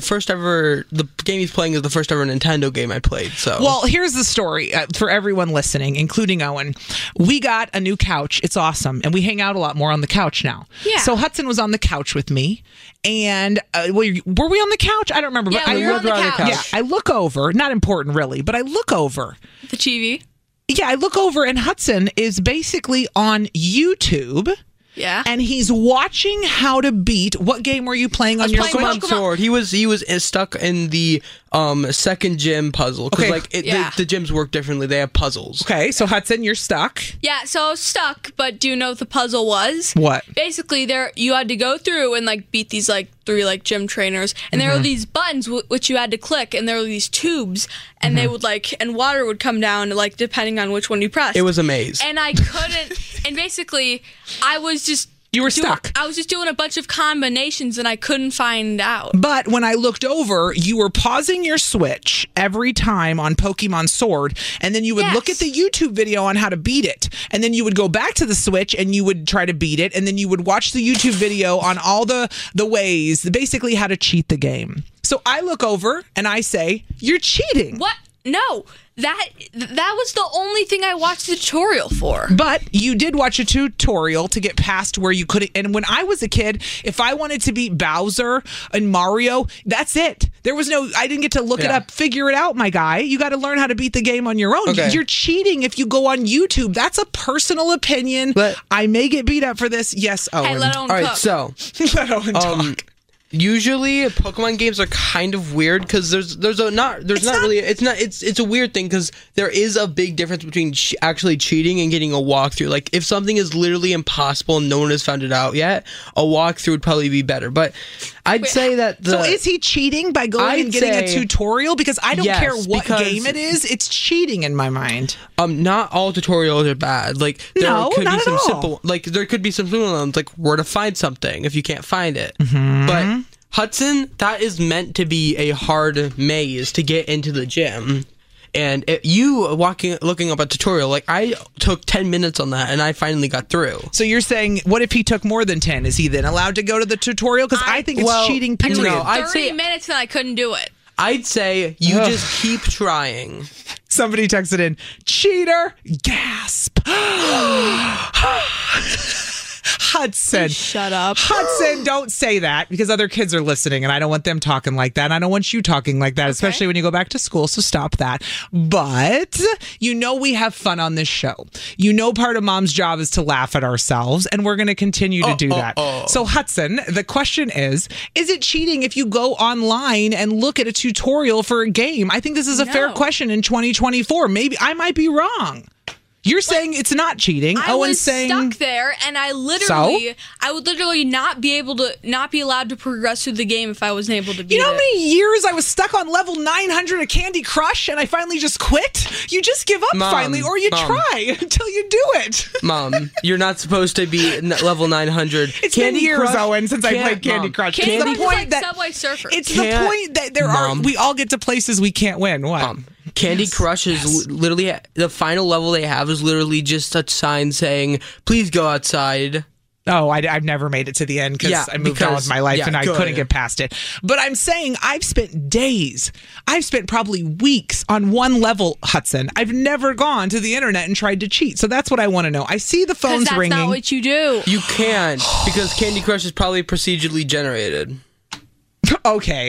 the game he's playing is the first ever Nintendo game I played. So well, here's the story for everyone listening, including Owen. We got a new couch. It's awesome, and we hang out a lot more on the couch now. Yeah. So Hudson was on the couch with me, and were we on the couch? I don't remember. Yeah, but we were on the couch. Yeah, I look over. Not important, really, but I look over the TV. Yeah, I look over, and Hudson is basically on YouTube. Yeah. And he's watching how to beat. What game were you playing on your Switch? Pokemon Sword. He was stuck in the second gym puzzle because the gyms work differently. They have puzzles. Okay, so Hudson, you're stuck. Yeah, so I was stuck, but do you know what the puzzle was? What? Basically, you had to go through and beat these 3 gym trainers, and there were these buttons which you had to click, and there were these tubes, and they would and water would come down depending on which one you pressed. It was a maze, and I couldn't. And basically, I was just. You were stuck. I was just doing a bunch of combinations and I couldn't find out. But when I looked over, you were pausing your Switch every time on Pokemon Sword, and then you would look at the YouTube video on how to beat it. And then you would go back to the Switch and you would try to beat it, and then you would watch the YouTube video on all the ways, basically how to cheat the game. So I look over and I say, "You're cheating." What? No. That was the only thing I watched the tutorial for. But you did watch a tutorial to get past where you couldn't. And when I was a kid, if I wanted to beat Bowser and Mario, that's it. There was I didn't get to look it up, figure it out, my guy. You got to learn how to beat the game on your own. Okay. You're cheating if you go on YouTube. That's a personal opinion. I may get beat up for this. Yes, Owen. Hey, let Owen All right, cook. so let Owen talk. Usually Pokemon games are kind of weird because it's a weird thing because there is a big difference between actually cheating and getting a walkthrough. Like if something is literally impossible and no one has found it out yet, a walkthrough would probably be better. But I'd say that so is he cheating by going and getting a tutorial? Because I don't care what game it is, it's cheating in my mind. Not all tutorials are bad. There could be some simple there could be some simple ones like where to find something if you can't find it. Mm-hmm. But Hudson, that is meant to be a hard maze to get into the gym. And looking up a tutorial, I took 10 minutes on that and I finally got through. So you're saying, what if he took more than 10? Is he then allowed to go to the tutorial? Because I think it's cheating, period. No, I'd 30 minutes and I couldn't do it. I'd say you just keep trying. Somebody texted in, cheater, gasp. Hudson. Shut up. Hudson, don't say that because other kids are listening and I don't want them talking like that. And I don't want you talking like that, especially when you go back to school. So stop that. But we have fun on this show. Part of Mom's job is to laugh at ourselves and we're going to continue to do that. So Hudson, the question is it cheating if you go online and look at a tutorial for a game? I think this is a fair question in 2024. Maybe I might be wrong. You're saying it's not cheating. I Owen's was saying stuck there, and I would literally not be allowed to progress through the game if I wasn't able to beat it. You know how many years I was stuck on level 900 of Candy Crush, and I finally just quit? You just give up finally, or you try until you do it. Mom, you're not supposed to be level 900. It's been years, Owen, since I played Candy Crush. Candy Crush is like Subway Surfer. It's the point that we all get to places we can't win. What? Candy Crush is literally the final level they have is literally just a sign saying, "Please go outside." Oh, I've never made it to the end because I moved on with my life and I couldn't get past it. But I'm saying I've spent days, I've spent probably weeks on one level, Hudson. I've never gone to the internet and tried to cheat. So that's what I want to know. I see the phones ringing. That's not what you do. You can't because Candy Crush is probably procedurally generated. Okay.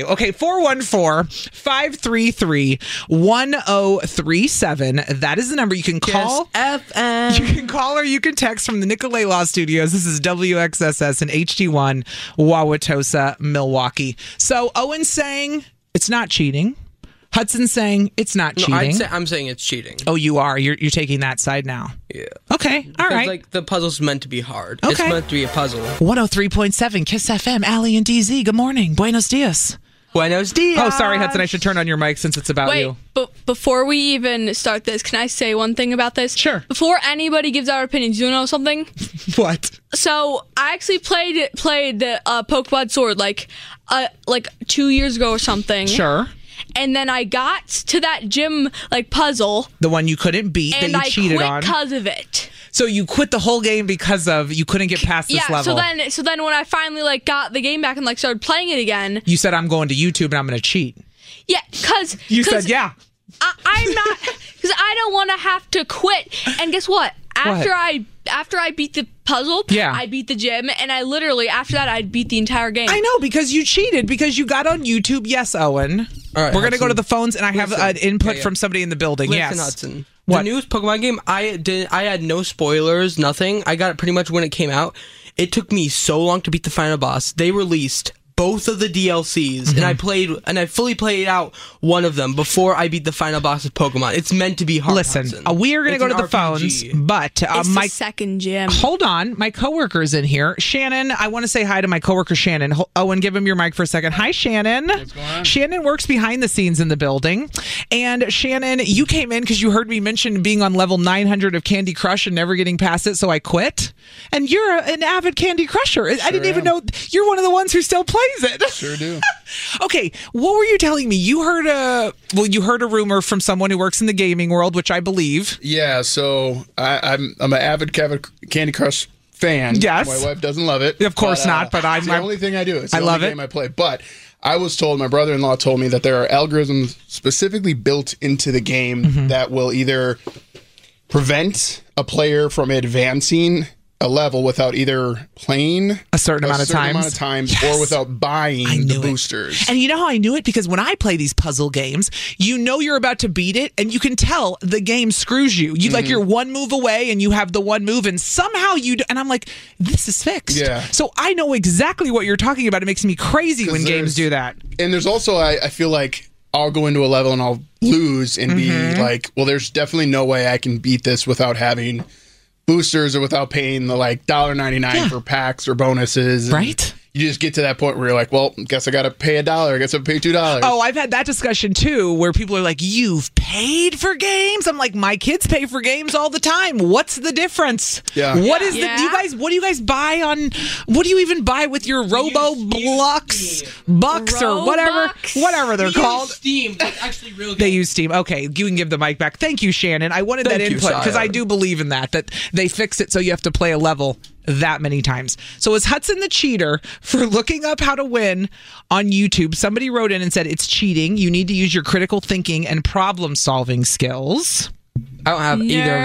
414-533-1037. That is the number you can call. Yes, FM. You can call or you can text from the Nicolay Law Studios. This is WXSS and HD1 Wauwatosa, Milwaukee. So Owen's saying it's not cheating. Hudson's saying it's not cheating. I'm saying it's cheating. Oh, you are? You're taking that side now? Yeah. Okay. All right. Like the puzzle's meant to be hard. Okay. It's meant to be a puzzle. 103.7 Kiss FM. Allie and DZ. Good morning. Buenos dias. Buenos dias. Oh, sorry, Hudson. I should turn on your mic since it's about you. But before we even start this, can I say one thing about this? Sure. Before anybody gives our opinions, you know something? What? So I actually played the Pokemon Sword like 2 years ago or something. Sure. And then I got to that gym puzzle. The one you couldn't beat that you cheated on. And I quit because of it. So you quit the whole game because of you couldn't get past this level. So then when I finally got the game back and started playing it again, you said I'm going to YouTube and I'm going to cheat. Yeah, because you said yeah. I'm not because I don't want to have to quit. And guess what? After I beat the puzzle, I beat the gym, and I literally after that I beat the entire game. I know because you cheated because you got on YouTube. Yes, Owen. All right, we're gonna go to the phones, and I have an input from somebody in the building. Listen, Hudson. What? The newest Pokemon game, I had no spoilers, nothing. I got it pretty much when it came out. It took me so long to beat the final boss. They released both of the DLCs, and I fully played out one of them before I beat the final boss of Pokemon. It's meant to be hard. Listen, we are going to go to the phones, but it's my second gym. Hold on, my coworker's in here. Shannon, I want to say hi to my coworker Shannon. Owen, give him your mic for a second. Hi, Shannon. What's going on? Shannon works behind the scenes in the building, and Shannon, you came in because you heard me mention being on level 900 of Candy Crush and never getting past it, so I quit. And you're an avid Candy Crusher. I didn't even know you're one of the ones who still plays it. Sure do. Okay, what were you telling me? You heard a rumor from someone who works in the gaming world, which I believe. Yeah, so I'm an avid Candy Crush fan. Yes. My wife doesn't love it. Of course not, but it's the only thing I do. It's the only game I play. But I was told, my brother-in-law told me that there are algorithms specifically built into the game that will either prevent a player from advancing a level without either playing a certain amount of times or without buying the boosters. And you know how I knew it? Because when I play these puzzle games, you know you're about to beat it, and you can tell the game screws you. You're one move away, and you have the one move, and somehow and I'm like, this is fixed. Yeah. So I know exactly what you're talking about. It makes me crazy when games do that. And there's also, I feel like I'll go into a level and I'll lose and be like, well, there's definitely no way I can beat this without having boosters or without paying the $1.99 for packs or bonuses. Right. You just get to that point where you're like, well, guess I got to pay $1. I guess I'll pay $2. Oh, I've had that discussion too, where people are like, you've paid for games? I'm like, my kids pay for games all the time. What's the difference? Yeah. What is what do you guys buy on, what do you even buy with your Bucks or whatever they're called? Steam. That's actually real good. They use Steam. Okay, you can give the mic back. Thank you, Shannon. I wanted that input because I do believe in that they fix it so you have to play a level that many times. So is Hudson the cheater for looking up how to win on YouTube? Somebody wrote in and said it's cheating. You need to use your critical thinking and problem solving skills. I don't have either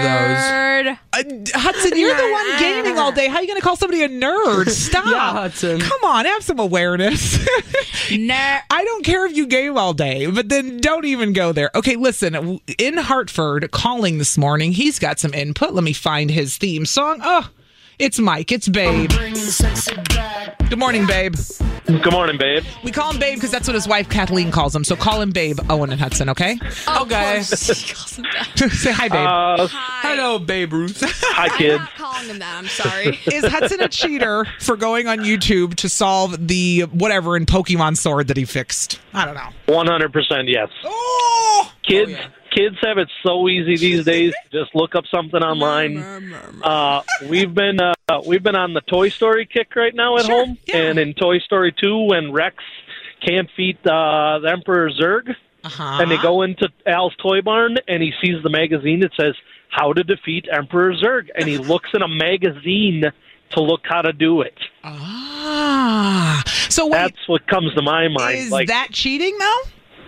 of those. Hudson, you're the one gaming all day. How are you going to call somebody a nerd? Stop. Yeah, Hudson. Come on, have some awareness. Nah. I don't care if you game all day, but then don't even go there. Okay, listen, in Hartford, calling this morning, he's got some input. Let me find his theme song. Oh, it's Mike. It's Babe. Good morning, Babe. Good morning, babe. We call him Babe because that's what his wife Kathleen calls him. So call him Babe, Owen and Hudson, okay? Okay. Say hi, Babe. Hello, Babe Ruth. Hi, kid. I'm not calling him that. I'm sorry. Is Hudson a cheater for going on YouTube to solve the whatever in Pokemon Sword that he fixed? I don't know. 100% yes. Oh! Kids have it so easy these days. Just look up something online. We've been on the Toy Story kick right now at home, and in Toy Story 2, when Rex can't beat the Emperor Zurg, and they go into Al's Toy Barn, and he sees the magazine. It says "How to Defeat Emperor Zurg," and he looks in a magazine to look how to do it. So wait, that's what comes to my mind. Is that cheating though?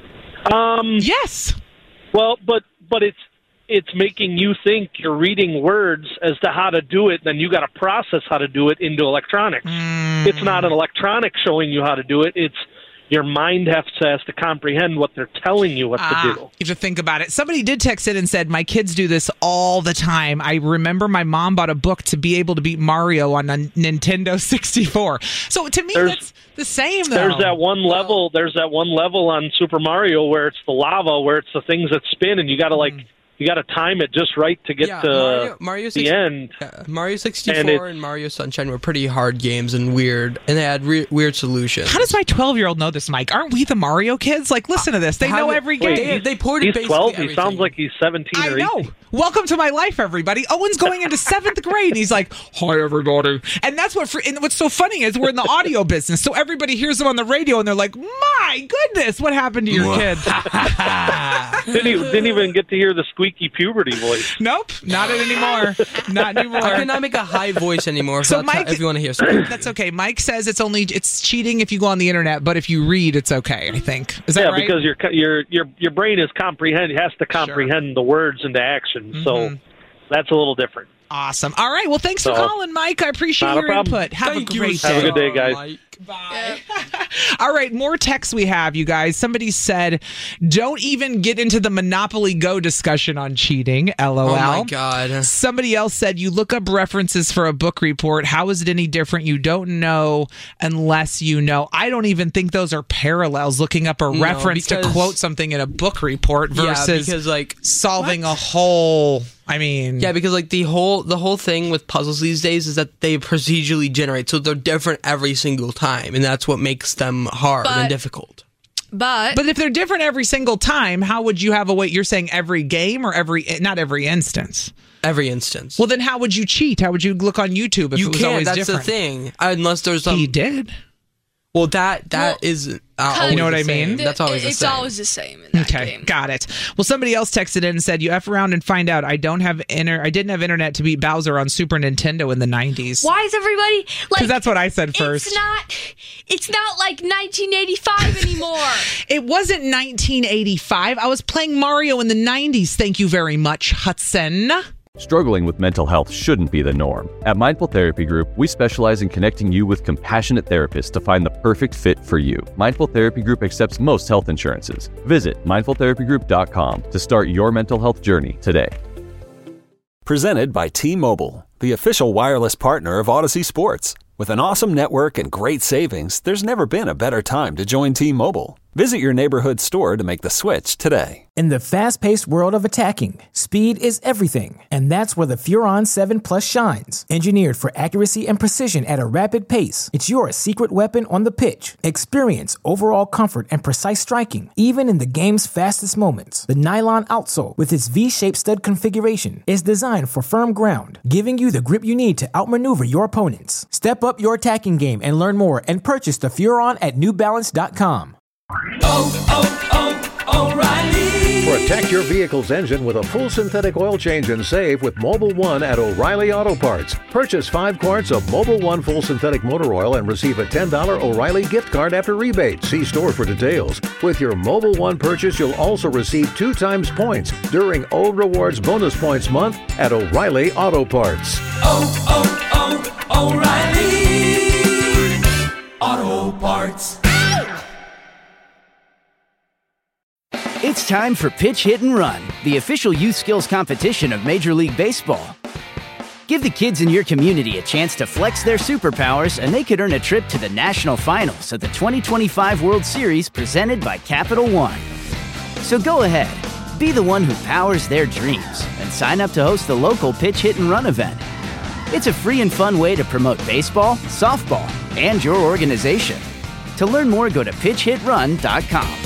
Yes. Well, but it's making you think you're reading words as to how to do it, then you got to process how to do it into electronics. It's not an electronic showing you how to do it. It's your mind has to comprehend what they're telling you what to do. You have to think about it. Somebody did text in and said, my kids do this all the time. I remember my mom bought a book to be able to beat Mario on a Nintendo 64. So to me, that's the same, though. There's that one level. There's that one level on Super Mario where it's the lava, where it's the things that spin, and you got to you got to time it just right to get to the end. Mario 64 and Mario Sunshine were pretty hard games and weird, and they had weird solutions. How does my 12-year-old know this, Mike? Aren't we the Mario kids? Like, listen to this. They know every game. They ported He's 12. everything. He sounds like he's 17 or 18. I know. Welcome to my life, everybody. Owen's going into 7th grade, and he's like, hi, everybody. And that's and what's so funny is we're in the audio business, so everybody hears him on the radio, and they're like, my goodness, what happened to your kid? Didn't even get to hear the squeaky puberty voice. Nope, not anymore. Not anymore. I cannot make a high voice anymore. So Mike, if you want to hear something, that's okay. Mike says it's cheating if you go on the internet, but if you read, it's okay. I think is that right? Yeah, because your brain has to comprehend the words into action. So that's a little different. Awesome. All right. Well, thanks for calling, Mike. I appreciate your input. Have a great day. Have a good day, guys. Mike. Bye. All right, more texts we have, you guys. Somebody said, don't even get into the Monopoly Go discussion on cheating, LOL. Oh, my God. Somebody else said, you look up references for a book report. How is it any different? You don't know unless you know. I don't even think those are parallels, looking up a reference to quote something in a book report versus solving a whole... I mean... Yeah, because the whole thing with puzzles these days is that they procedurally generate, so they're different every single time, and that's what makes them hard and difficult. But if they're different every single time, how would you have a way? You're saying every game or not every instance? Every instance. Well, then how would you cheat? How would you look on YouTube if it was always different? That's the thing. Unless there's some... He did. Well, that is always you know what the I same. mean? That's always the same. It's always the same in that game. Got it. Well, somebody else texted in and said, you F around and find out I didn't have internet to beat Bowser on Super Nintendo in the 90s. Why is everybody because that's what I said first. It's not like 1985 anymore. It wasn't 1985. I was playing Mario in the 90s. Thank you very much, Hudson. Struggling with mental health shouldn't be the norm. At Mindful Therapy Group, we specialize in connecting you with compassionate therapists to find the perfect fit for you. Mindful Therapy Group accepts most health insurances. Visit mindfultherapygroup.com to start your mental health journey today. Presented by T-Mobile, the official wireless partner of Odyssey Sports. With an awesome network and great savings, there's never been a better time to join T-Mobile. Visit your neighborhood store to make the switch today. In the fast-paced world of attacking, speed is everything, and that's where the Furon 7 Plus shines. Engineered for accuracy and precision at a rapid pace, it's your secret weapon on the pitch. Experience overall comfort and precise striking, even in the game's fastest moments. The nylon outsole, with its V-shaped stud configuration, is designed for firm ground, giving you the grip you need to outmaneuver your opponents. Step up your attacking game and learn more and purchase the Furon at newbalance.com. O'Reilly. Protect your vehicle's engine with a full synthetic oil change and save with Mobil 1 at O'Reilly Auto Parts. Purchase 5 quarts of Mobil 1 full synthetic motor oil and receive a $10 O'Reilly gift card after rebate. See store for details. With your Mobil 1 purchase, you'll also receive 2 times points during O Rewards Bonus Points Month at O'Reilly Auto Parts. O'Reilly Auto Parts. It's time for Pitch, Hit, and Run, the official youth skills competition of Major League Baseball. Give the kids in your community a chance to flex their superpowers, and they could earn a trip to the national finals of the 2025 World Series presented by Capital One. So go ahead, be the one who powers their dreams, and sign up to host the local pitch hit and run event. It's a free and fun way to promote baseball, softball, and your organization. To learn more, go to pitchhitrun.com.